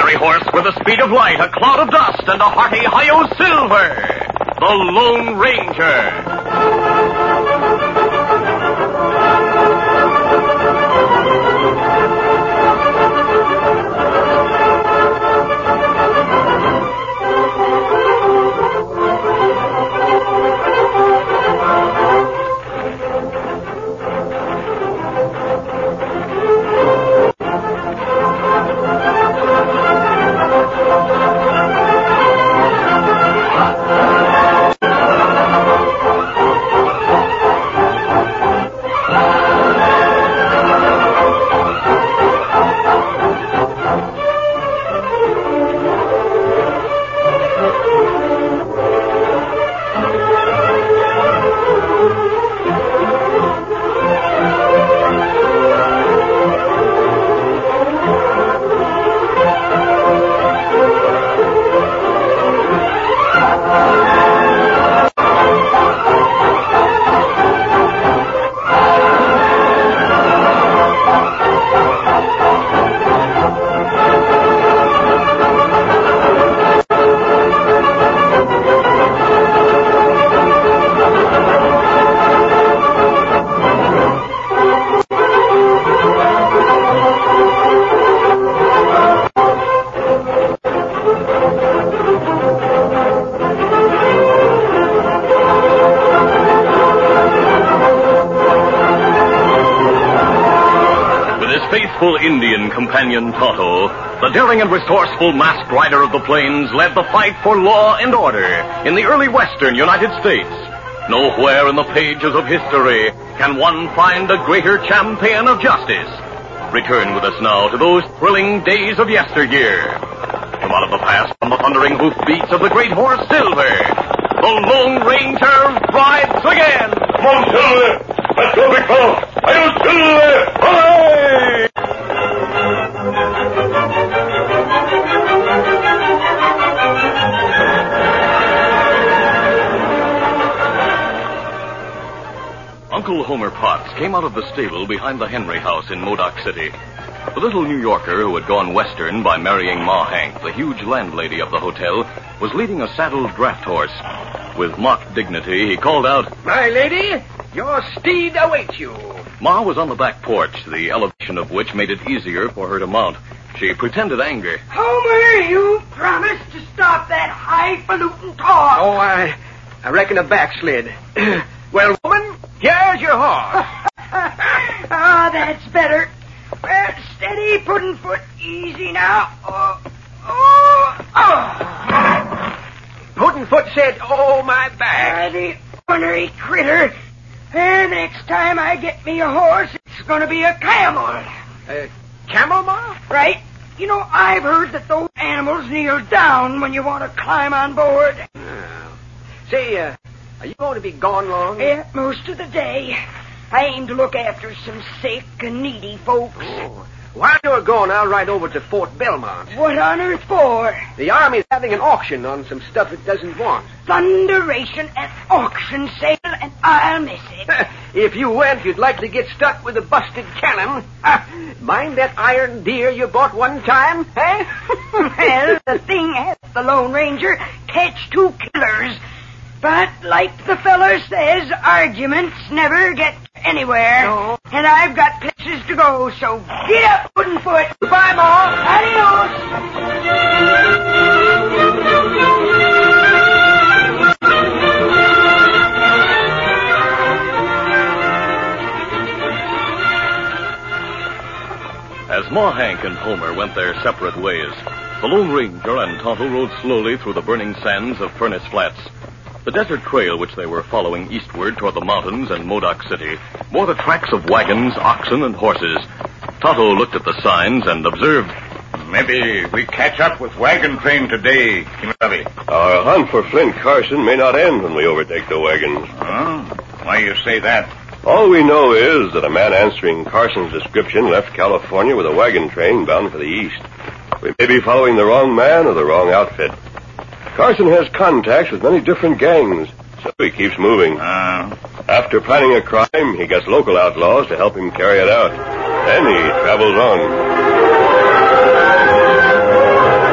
fiery horse with the speed of light, a cloud of dust, and a hearty hi-yo silver, the Lone Ranger. Faithful Indian companion Tonto, the daring and resourceful masked rider of the plains, led the fight for law and order in the early western United States. Nowhere in the pages of history can one find a greater champion of justice. Return with us now to those thrilling days of yesteryear. From out of the past come the thundering hoofbeats of the great horse Silver. The Lone Ranger rides again. Come on, Silver! Let's go, big fellow! Hi-yo, Silver! Hooray! Uncle Homer Potts came out of the stable behind the Henry house in Modoc City. The little New Yorker who had gone western by marrying Ma Hank, the huge landlady of the hotel, was leading a saddled draft horse. With mock dignity, he called out, "My lady, your steed awaits you." Ma was on the back porch, the elevation of which made it easier for her to mount. She pretended anger. "Homer, you promised to stop that highfalutin talk." "Oh, I reckon a backslid." "Well, woman, here's your horse." Ah, that's better. Well, steady, Puddin'foot. Easy now. Puddin'foot said, "Oh, my back." The ornery critter. And the next time I get me a horse, it's going to be a camel. Camel, Ma? Right. You know, I've heard that those animals kneel down when you want to climb on board. Say, are you going to be gone long? Yeah, most of the day. I aim to look after some sick and needy folks. Oh. While you're gone, I'll ride over to Fort Belmont. What on earth for? The Army's having an auction on some stuff it doesn't want. Thunderation, an auction sale, and I'll miss it. If you went, you'd likely get stuck with a busted cannon. Mind that iron deer you bought one time, eh? Well, the thing has the Lone Ranger catch two killers. But like the feller says, arguments never get anywhere. No. And I've got places to go, so get up, Puddin'foot. Goodbye, Ma. Adios. As Ma Hank and Homer went their separate ways, the Lone Ranger and Tonto rode slowly through the burning sands of Furnace Flats. The desert trail which they were following eastward toward the mountains and Modoc City bore the tracks of wagons, oxen, and horses. Tonto looked at the signs and observed, "Maybe we catch up with wagon train today, Kimasabi." Our hunt for Flint Carson may not end when we overtake the wagons. Why you say that? All we know is that a man answering Carson's description left California with a wagon train bound for the east. We may be following the wrong man or the wrong outfit. Carson has contacts with many different gangs, so he keeps moving. After planning a crime, he gets local outlaws to help him carry it out. Then he travels on.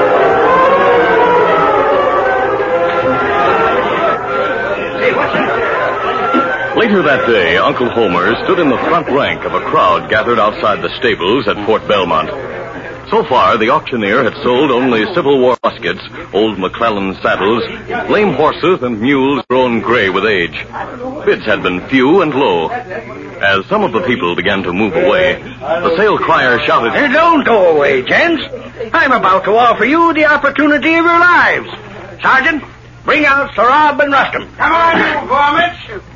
Later that day, Uncle Homer stood in the front rank of a crowd gathered outside the stables at Fort Belmont. So far, the auctioneer had sold only Civil War muskets, old McClellan saddles, lame horses, and mules grown gray with age. Bids had been few and low. As some of the people began to move away, the sale crier shouted, Don't go away, gents. I'm about to offer you the opportunity of your lives. Sergeant, bring out Sir Rob and Rustum. Come on, you varmints.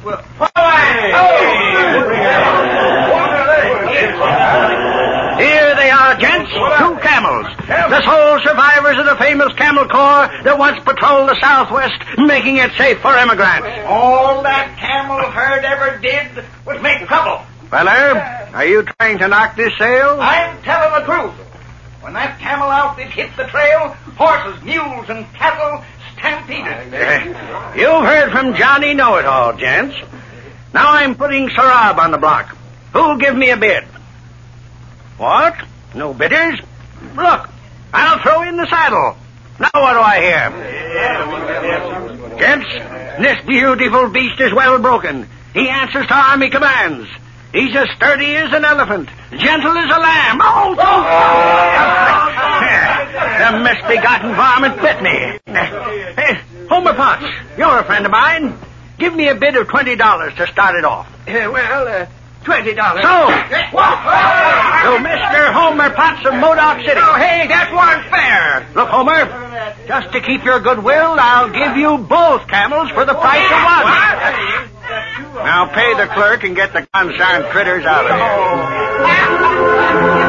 Here they are, gents. 2 camels. The sole survivors of the famous Camel Corps that once patrolled the Southwest, making it safe for immigrants. All that camel herd ever did was make trouble. Feller, are you trying to knock this sale? I'm telling the truth. When that camel outfit hit the trail, horses, mules, and cattle stampeded. You've heard from Johnny Know-It-All, gents. Now I'm putting Sir Rob on the block. Who'll give me a bid? What? No bidders? Look, I'll throw in the saddle. Now what do I hear? Gents, this beautiful beast is well broken. He answers to army commands. He's as sturdy as an elephant, gentle as a lamb. The misbegotten varmint bit me. Hey, Homer Potts, you're a friend of mine. Give me a bid of $20 to start it off. $20. So, Mr. Homer Potts of Modoc City. Oh, hey, that wasn't fair. Look, Homer, just to keep your goodwill, I'll give you both camels for the price of one. Now pay the clerk and get the concerned critters out of here.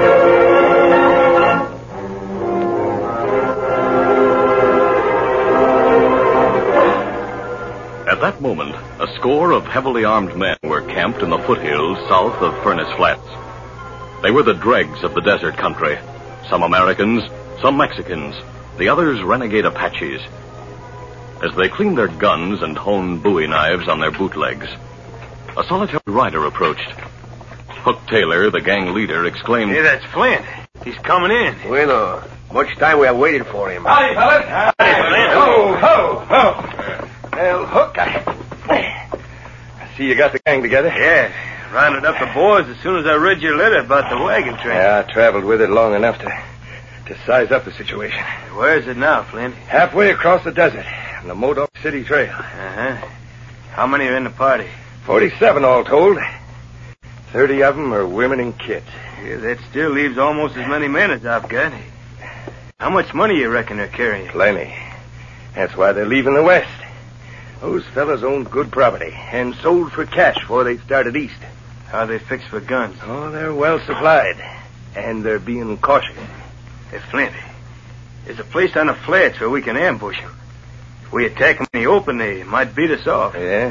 At that moment, a score of heavily armed men were camped in the foothills south of Furnace Flats. They were the dregs of the desert country. Some Americans, some Mexicans, the others renegade Apaches. As they cleaned their guns and honed bowie knives on their bootlegs, a solitary rider approached. Hook Taylor, the gang leader, exclaimed, Hey, that's Flint. He's coming in. Bueno, much time we have waited for him. Howdy, fellas. Howdy, Flint. Ho. Well, Hook, I see you got the gang together. Yeah. Rounded up the boys as soon as I read your letter about the wagon train. Yeah, I traveled with it long enough to size up the situation. Where is it now, Flint? Halfway across the desert, on the Modoc City Trail. Uh-huh. How many are in the party? 47 all told. 30 of them are women and kids. Yeah, that still leaves almost as many men as I've got. How much money you reckon they're carrying? Plenty. That's why they're leaving the West. Those fellas owned good property and sold for cash before they started east. How they fixed for guns? Oh, they're well supplied. And they're being cautious. Hey, Flint, there's a place on the flats where we can ambush them. If we attack them in the open, they might beat us off. Yeah?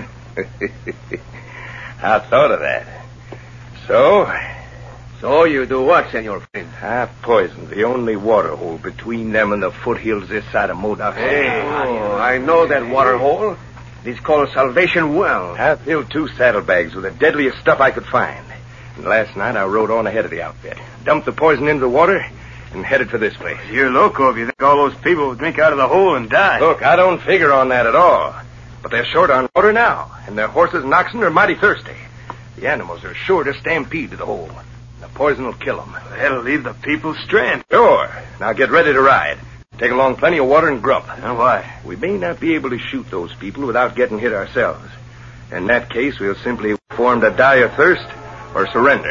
I thought of that. So you do what, Senor Flint? I poisoned the only water hole between them and the foothills this side of Modoc City. Hey, I know that water hole. It's called Salvation Well. I filled 2 saddlebags with the deadliest stuff I could find. And last night I rode on ahead of the outfit, dumped the poison into the water, and headed for this place. You're loco if you think all those people will drink out of the hole and die. Look, I don't figure on that at all. But they're short on water now, and their horses and oxen are mighty thirsty. The animals are sure to stampede to the hole. The poison will kill them. That'll leave the people stranded. Sure. Now get ready to ride. Take along plenty of water and grub. Now, why? We may not be able to shoot those people without getting hit ourselves. In that case, we'll simply form to die of thirst or surrender.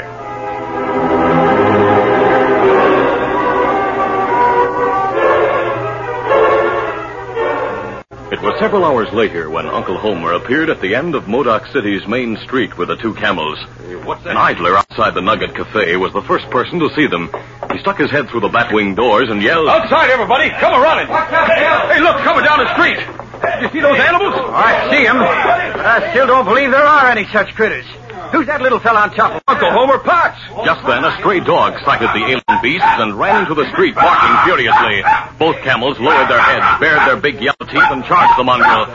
It was several hours later when Uncle Homer appeared at the end of Modoc City's main street with the 2 camels. What's that? An idler outside the Nugget Cafe was the first person to see them. He stuck his head through the batwing doors and yelled, Outside, everybody! Come a running! Hey, look, coming down the street! Did you see those animals? I see them, but I still don't believe there are any such critters. Who's that little fella on top of Uncle Homer Potts! Just then, a stray dog sighted the alien beasts and ran into the street, barking furiously. Both camels lowered their heads, bared their big yellow teeth, and charged the mongrel.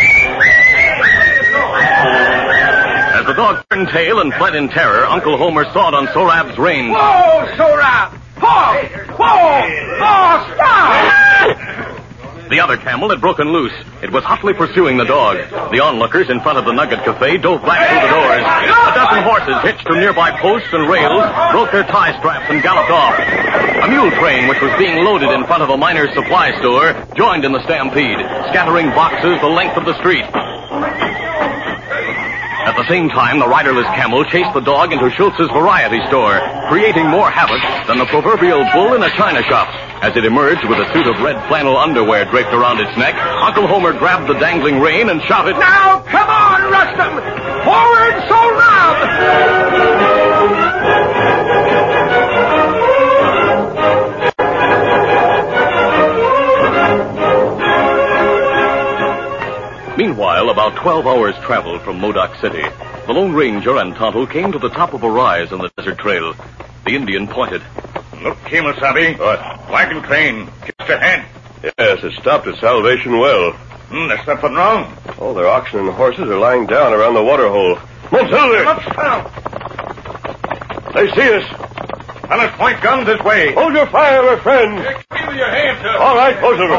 As the dog turned tail and fled in terror, Uncle Homer sawed on Sorab's reins. Whoa, Sorab! Paul! Whoa! Oh, stop! The the other camel had broken loose. It was hotly pursuing the dog. The onlookers in front of the Nugget Cafe dove back through the doors. A dozen horses hitched to nearby posts and rails broke their tie straps and galloped off. A mule train, which was being loaded in front of a miner's supply store, joined in the stampede, scattering boxes the length of the street. At the same time, the riderless camel chased the dog into Schultz's variety store, creating more havoc than the proverbial bull in a china shop. As it emerged with a suit of red flannel underwear draped around its neck, Uncle Homer grabbed the dangling rein and shouted, "Now, come on, Rustum! Forward, so loud!" Meanwhile, about 12 hours' travel from Modoc City, the Lone Ranger and Tonto came to the top of a rise on the desert trail. The Indian pointed. Look, Kemosabe. What? Wagon train. Just ahead. Yes, it stopped at Salvation Well. There's nothing wrong. All their oxen and horses are lying down around the water hole. Up, They see us. Fellas, point guns this way. Hold your fire, my friend. Give me your hands up. All right, both of them.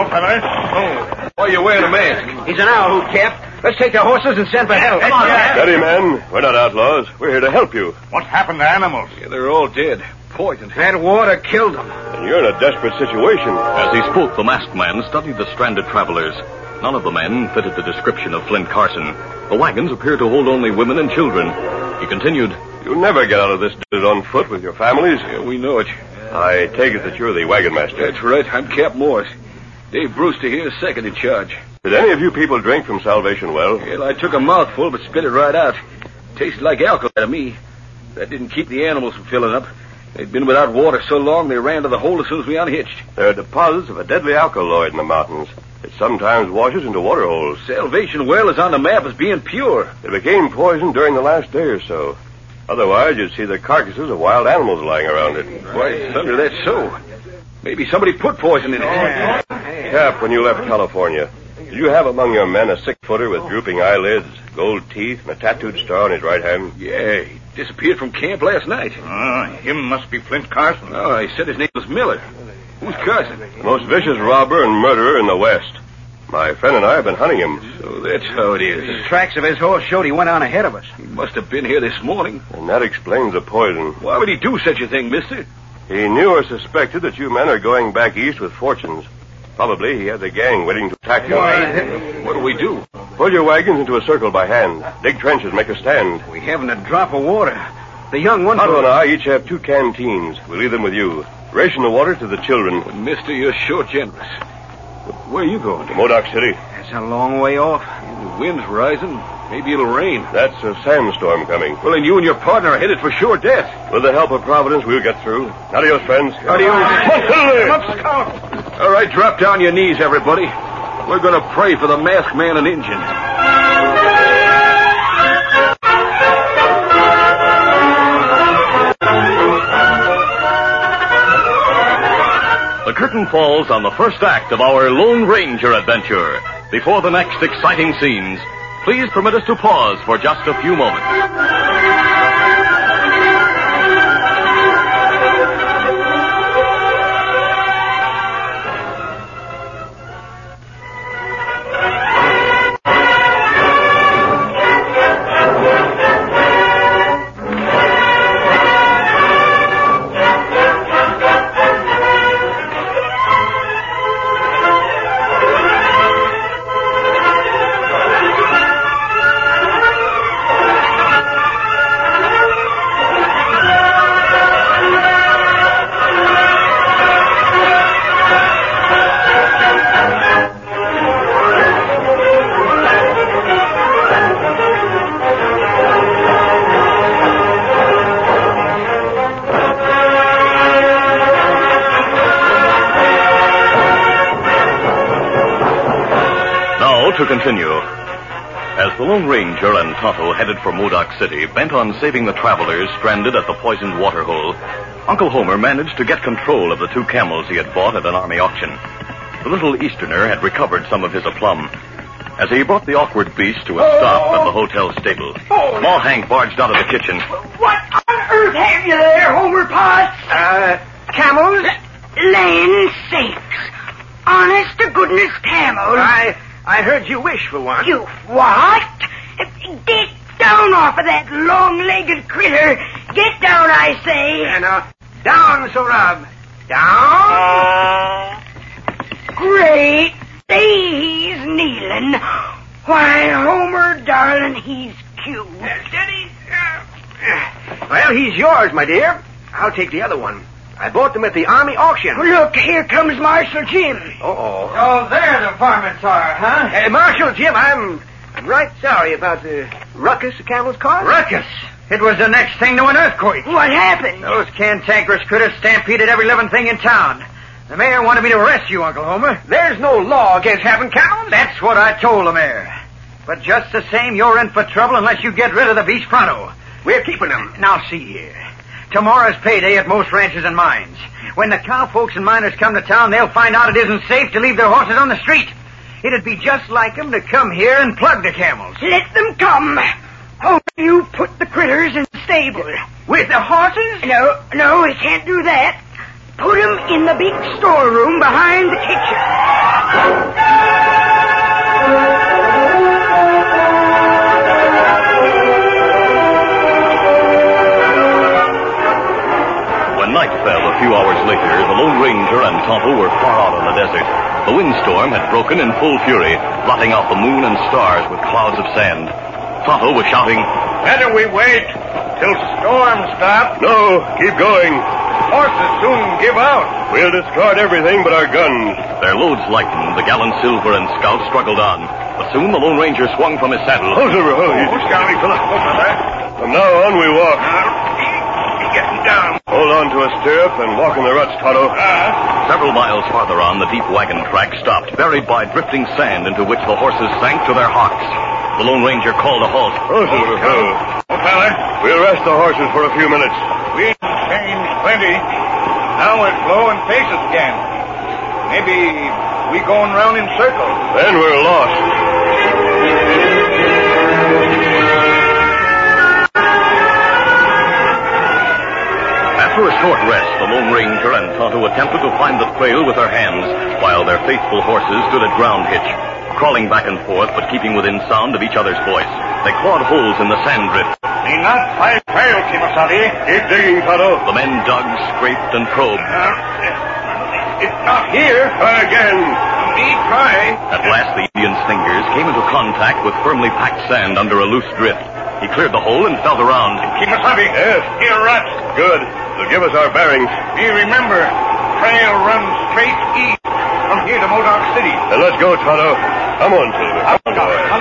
Why are you wearing a mask? He's an owl, Cap. Let's take the horses and send for help. Come on, Steady, men. We're not outlaws. We're here to help you. What's happened to animals? Yeah, they're all dead. Poisoned. That water killed them. And you're in a desperate situation. As he spoke, the masked man studied the stranded travelers. None of the men fitted the description of Flint Carson. The wagons appeared to hold only women and children. He continued, You'll never get out of this desert on foot with your families. Yeah, we know it. I take it that you're the wagon master. That's right. I'm Cap Morris. Dave Brewster here is second in charge. Did any of you people drink from Salvation Well? Well, I took a mouthful, but spit it right out. Tasted like alcohol to me. That didn't keep the animals from filling up. They'd been without water so long they ran to the hole as soon as we unhitched. There are deposits of a deadly alkaloid in the mountains. It sometimes washes into water holes. Salvation Well is on the map as being pure. It became poisoned during the last day or so. Otherwise, you'd see the carcasses of wild animals lying around it. Why, thunder, that's so. Maybe somebody put poison in it. Cap, when you left California, did you have among your men a 6-footer with drooping eyelids, gold teeth, and a tattooed star on his right hand? Yeah, he disappeared from camp last night. Him must be Flint Carson. Oh, he said his name was Miller. Who's Carson? The most vicious robber and murderer in the West. My friend and I have been hunting him. So that's how it The is. tracks of his horse showed he went on ahead of us. He must have been here this morning. And that explains the poison. Why would he do such a thing, mister? He knew or suspected that you men are going back east with fortunes. Probably he has a gang waiting to attack you. What do we do? Pull your wagons into a circle by hand. Dig trenches, make a stand. We haven't a drop of water. The young one... Otto and I each have 2 canteens. We'll leave them with you. Ration the water to the children. Mister, you're sure generous. But where are you going? To Modoc City. That's a long way off. The wind's rising. Maybe it'll rain. That's a sandstorm coming. Well, then you and your partner are headed for sure death. With the help of Providence, we'll get through. Adios, friends. All right, drop down your knees, everybody. We're going to pray for the masked man and Injun. The curtain falls on the first act of our Lone Ranger adventure. Before the next exciting scenes, please permit us to pause for just a few moments. To continue. As the Lone Ranger and Tonto headed for Modoc City, bent on saving the travelers stranded at the poisoned water hole, Uncle Homer managed to get control of the 2 camels he had bought at an army auction. The little Easterner had recovered some of his aplomb. As he brought the awkward beast to a stop at the hotel stable, Ma Hank barged out of the kitchen. What on earth have you there, Homer Potts? Camels? Land sakes. Honest to goodness This camel. I heard you wish for one. You what? Get down off of that long-legged critter. Get down, I say. Down, Sorab. Down. Great day, he's kneeling. Why, Homer, darling, he's cute. Steady. Well, he's yours, my dear. I'll take the other one. I bought them at the Army auction. Look, here comes Marshal Jim. Uh-oh. Oh, there the varmints are, huh? Marshal Jim, I'm right sorry about the ruckus the camels caused. Ruckus. It was the next thing to an earthquake. What happened? Those cantankerous critters stampeded every living thing in town. The mayor wanted me to arrest you, Uncle Homer. There's no law against having camels. That's what I told the mayor. But just the same, you're in for trouble unless you get rid of the beast pronto. We're keeping them. Now, see here. Tomorrow's payday at most ranches and mines. When the cowfolks and miners come to town, they'll find out it isn't safe to leave their horses on the street. It'd be just like them to come here and plug the camels. Let them come. Oh, you put the critters in the stable. With the horses? No, we can't do that. Put them in the big storeroom behind the kitchen. When night fell a few hours later, the Lone Ranger and Tonto were far out on the desert. The windstorm had broken in full fury, blotting out the moon and stars with clouds of sand. Tonto was shouting, Better we wait till storm stops. No, keep going. Horses soon give out. We'll discard everything but our guns. Their loads lightened, the gallant Silver and Scout struggled on. But soon the Lone Ranger swung from his saddle. Oh, Silver, Scouty fella. From now on, we walk. Getting down. Hold on to a stirrup and walk in the ruts, Tonto. Several miles farther on, the deep wagon track stopped, buried by drifting sand into which the horses sank to their hocks. The Lone Ranger called a halt. Oh, Silver, fella. We'll rest the horses for a few minutes. We've changed plenty. Now we're slow and face us again. Maybe we going round in circles. Then we're lost. After a short rest, the Lone Ranger and Tonto attempted to find the trail with their hands, while their faithful horses stood at ground hitch, crawling back and forth but keeping within sound of each other's voice. They clawed holes in the sand drift. Me not find trail, Kimasabi. Keep digging, Tonto. The men dug, scraped, and probed. It's not here. Try again. Me try. At last, the Indian's fingers came into contact with firmly packed sand under a loose drift. He cleared the hole and felt around. Kimasabi. Yes. Here, rats. Good. It'll give us our bearings. Me remember, trail runs straight east from here to Modoc City. Then let's go, Tonto. Come on, Silver. Come on, boy.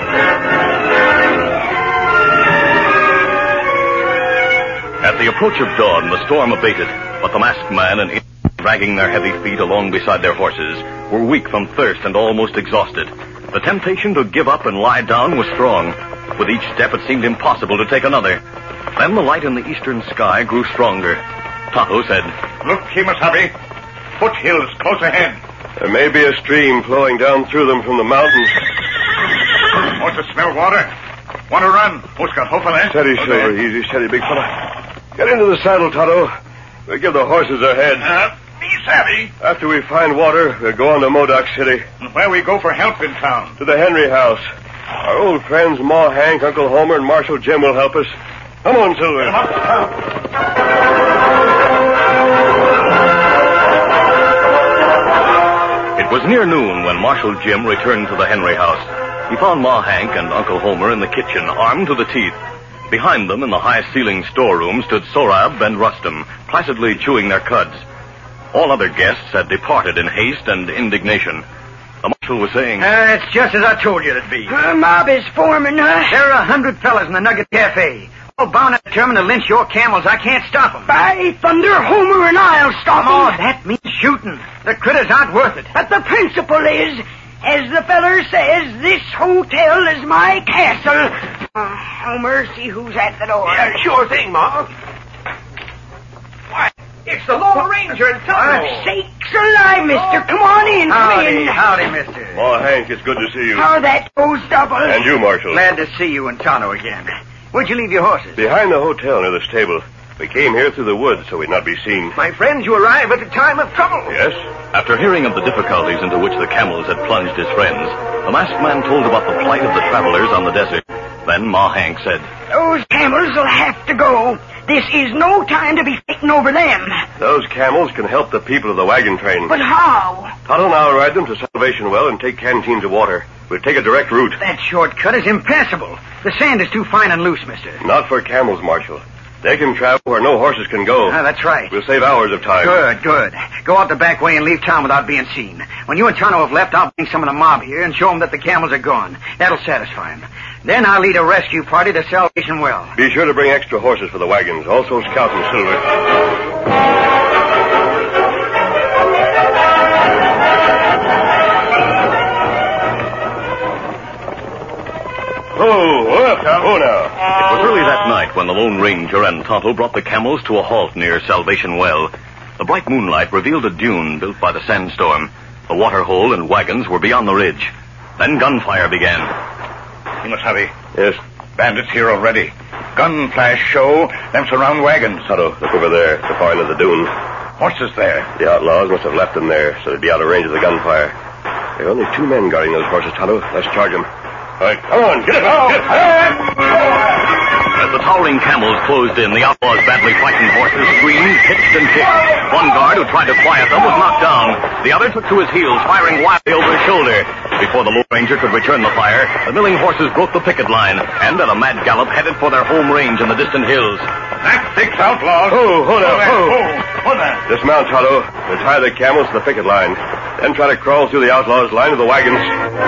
At the approach of dawn, the storm abated, but the masked man and Indian, dragging their heavy feet along beside their horses, were weak from thirst and almost exhausted. The temptation to give up and lie down was strong. With each step, it seemed impossible to take another. Then the light in the eastern sky grew stronger. Tonto said, Look, Kimasabi. Foothills close ahead. There may be a stream flowing down through them from the mountains. Want to smell water? Want to run? Oscar, hopefully. Steady, Silver. Easy, steady, big fella. Get into the saddle, Tonto. We'll give the horses a head. Me savvy. After we find water, we'll go on to Modoc City. Where we go for help in town? To the Henry house. Our old friends Ma Hank, Uncle Homer, and Marshal Jim will help us. Come on, Silver. It was near noon when Marshal Jim returned to the Henry house. He found Ma Hank and Uncle Homer in the kitchen, armed to the teeth. Behind them, in the high-ceilinged storeroom, stood Sorab and Rustum, placidly chewing their cuds. All other guests had departed in haste and indignation. The marshal was saying, It's just as I told you it'd be. Mob is forming, huh? There are 100 fellas in the Nugget Cafe, all bound and determined to lynch your camels. I can't stop them. By thunder, Homer and I'll stop Oh, them. that means shooting. The critters aren't worth it. But the principle is, as the feller says, this hotel is my castle. Homer, see who's at the door. Yeah, sure thing, Ma. Why, it's the Lone Ranger and Tonto. Sakes alive, mister. Come on in, come in. Howdy, mister. Ma Hank, it's good to see you. How that goes double. And you, Marshal. Glad to see you and Tonto again. Where'd you leave your horses? Behind the hotel near the stable. We came here through the woods so we'd not be seen. My friends, you arrive at the time of trouble. Yes? After hearing of the difficulties into which the camels had plunged his friends, the masked man told about the plight of the travelers on the desert. Then Ma Hank said, Those camels will have to go. This is no time to be fighting over them. Those camels can help the people of the wagon train. But how? Tonto and I'll ride them to Salvation Well and take canteens of water. We'll take a direct route. That shortcut is impassable. The sand is too fine and loose, mister. Not for camels, Marshal. They can travel where no horses can go. Ah, that's right. We'll save hours of time. Good. Go out the back way and leave town without being seen. When you and Tonto have left, I'll bring some of the mob here and show them that the camels are gone. That'll satisfy them. Then I'll lead a rescue party to Salvation Well. Be sure to bring extra horses for the wagons. Also Scout and Silver. Oh, now. It was early that night when the Lone Ranger and Tonto brought the camels to a halt near Salvation Well. The bright moonlight revealed a dune built by the sandstorm. The water hole and wagons were beyond the ridge. Then gunfire began. Kimasabi. Yes? Bandits here already. Gun flash show. Them surround wagons. Tonto, look over there, at the far end of the dune. Horses there. The outlaws must have left them there, so they'd be out of range of the gunfire. There are only 2 men guarding those horses, Tonto. Let's charge them. All right, come on, get it out. As the towering camels closed in, the outlaws' badly frightened horses screamed, pitched, and kicked. One guard who tried to quiet them was knocked down. The other took to his heels, firing wildly over his shoulder. Before the Lone Ranger could return the fire, the milling horses broke the picket line and, at a mad gallop, headed for their home range in the distant hills. That's 6 outlaws. Hold on. Hold on. Dismount, Tonto. We'll tie the camels to the picket line. Then try to crawl through the outlaws' line to the wagons.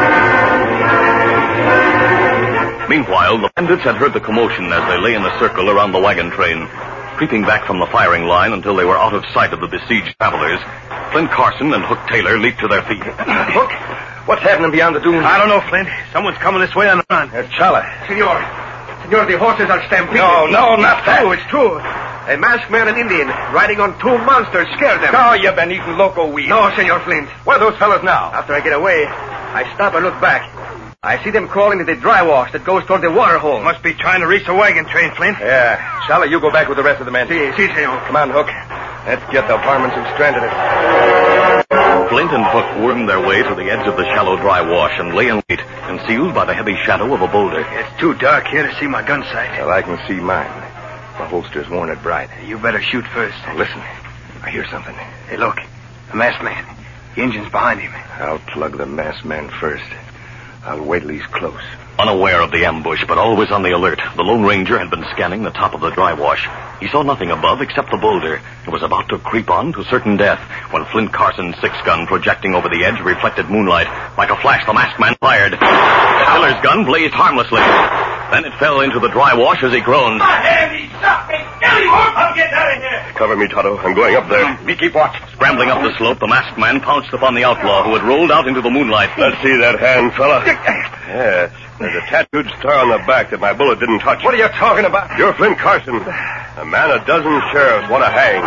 Meanwhile, the bandits had heard the commotion as they lay in a circle around the wagon train. Creeping back from the firing line until they were out of sight of the besieged travelers, Flint Carson and Hook Taylor leaped to their feet. Hook, what's happening beyond the dune? I don't know, Flint. Someone's coming this way on the run. Chala. Senor, the horses are stampeded. No, not that. It's true. A masked man and Indian riding on 2 monsters scared them. Oh, you've been eating loco weed. No, Senor Flint. Where are those fellas now? After I get away, I stop and look back. I see them crawling to the dry wash that goes toward the water hole. Must be trying to reach the wagon train, Flint. Yeah. Chala, you go back with the rest of the men. Si, senor. Come on, Hook. Let's get the varmints who stranded it. Flint and Hook wormed their way to the edge of the shallow dry wash and lay in wait, concealed by the heavy shadow of a boulder. It's too dark here to see my gun sight. Well, I can see mine. My holster's worn it bright. You better shoot first. Now, listen. I hear something. Hey, look. A masked man. The engine's behind him. I'll plug the masked man first. I'll wait till he's close. Unaware of the ambush, but always on the alert, the Lone Ranger had been scanning the top of the dry wash. He saw nothing above except the boulder and was about to creep on to certain death when Flint Carson's 6-gun projecting over the edge reflected moonlight. Like a flash, the masked man fired. Taylor's gun blazed harmlessly. Then it fell into the dry wash as he groaned. My hand, he shot me. Kill him, Hook. I'm getting out of here. Cover me, Tonto. I'm going up there. Me keep watch. Scrambling up the slope, the masked man pounced upon the outlaw who had rolled out into the moonlight. Let's see that hand, fella. Yes. There's a tattooed star on the back that my bullet didn't touch. What are you talking about? You're Flint Carson, a man a dozen sheriffs want to hang.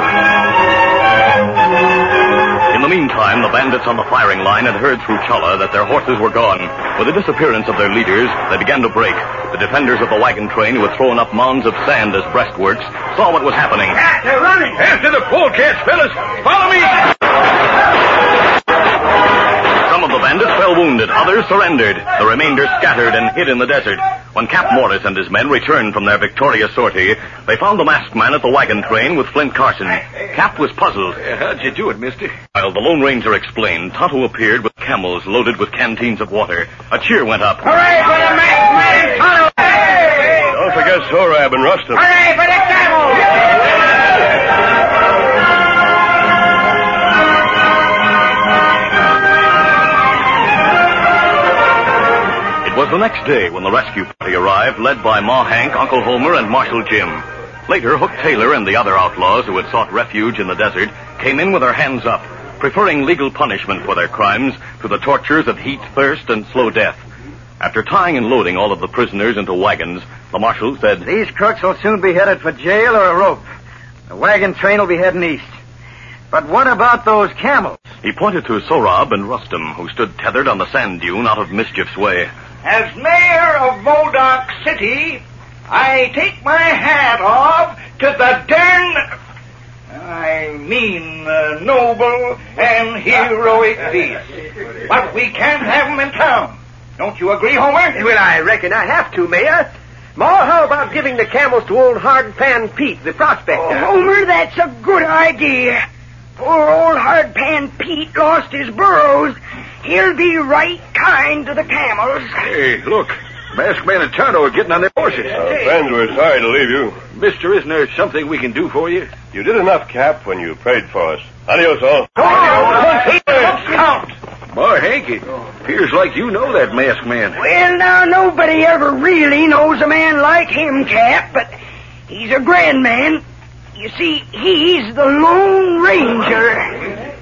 In the meantime, the bandits on the firing line had heard through Chala that their horses were gone. With the disappearance of their leaders, they began to break. The defenders of the wagon train, who had thrown up mounds of sand as breastworks, saw what was happening. They're running. After the polecats, fellas. Follow me. Some of the bandits fell wounded, others surrendered. The remainder scattered and hid in the desert. When Cap Morris and his men returned from their victorious sortie, they found the masked man at the wagon train with Flint Carson. Cap was puzzled. How'd you do it, mister? While the Lone Ranger explained, Tonto appeared with camels loaded with canteens of water. A cheer went up. Hooray for the masked man, Tonto! Hey! Don't forget Sorab and Rustum. Hooray for the camels! It was the next day when the rescue party arrived, led by Ma Hank, Uncle Homer, and Marshal Jim. Later, Hook Taylor and the other outlaws who had sought refuge in the desert came in with their hands up, preferring legal punishment for their crimes to the tortures of heat, thirst, and slow death. After tying and loading all of the prisoners into wagons, the marshal said, These crooks will soon be headed for jail or a rope. The wagon train will be heading east. But what about those camels? He pointed to Sorab and Rustum, who stood tethered on the sand dune out of Mischief's way. As mayor of Modoc City, I take my hat off to the noble and heroic beast. But we can't have them in town. Don't you agree, Homer? Well, I reckon I have to, Mayor. Ma, how about giving the camels to old Hard Pan Pete, the prospector? Oh, Homer, that's a good idea. Poor old Hard Pan Pete lost his burros. He'll be right kind to the camels. Hey, look. Masked Man and Tonto are getting on their horses. Friends, we're sorry to leave you. Mister, isn't there something we can do for you? You did enough, Cap, when you prayed for us. Adios, all. Count! Boy, Hank, it appears like you know that Masked Man. Well, now, nobody ever really knows a man like him, Cap, but he's a grand man. You see, he's the Lone Ranger.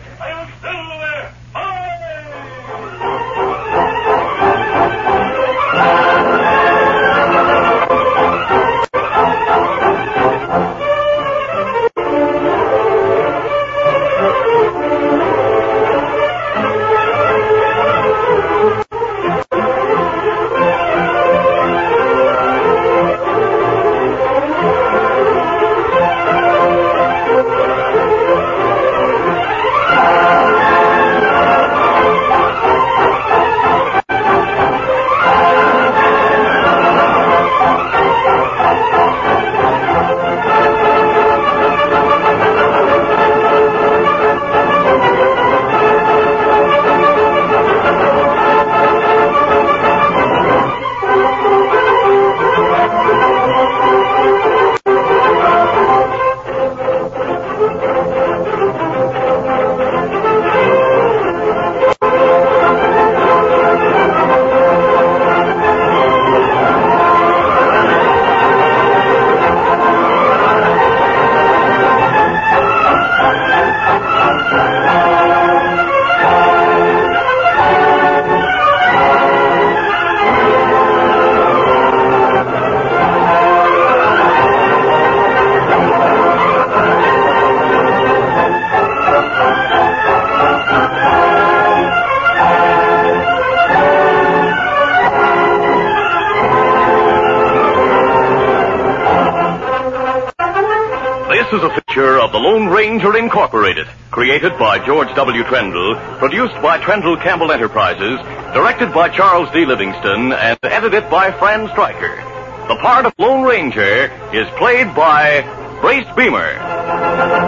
This is a feature of the Lone Ranger Incorporated, created by George W. Trendle, produced by Trendle Campbell Enterprises, directed by Charles D. Livingston, and edited by Fran Stryker. The part of Lone Ranger is played by Brace Beamer.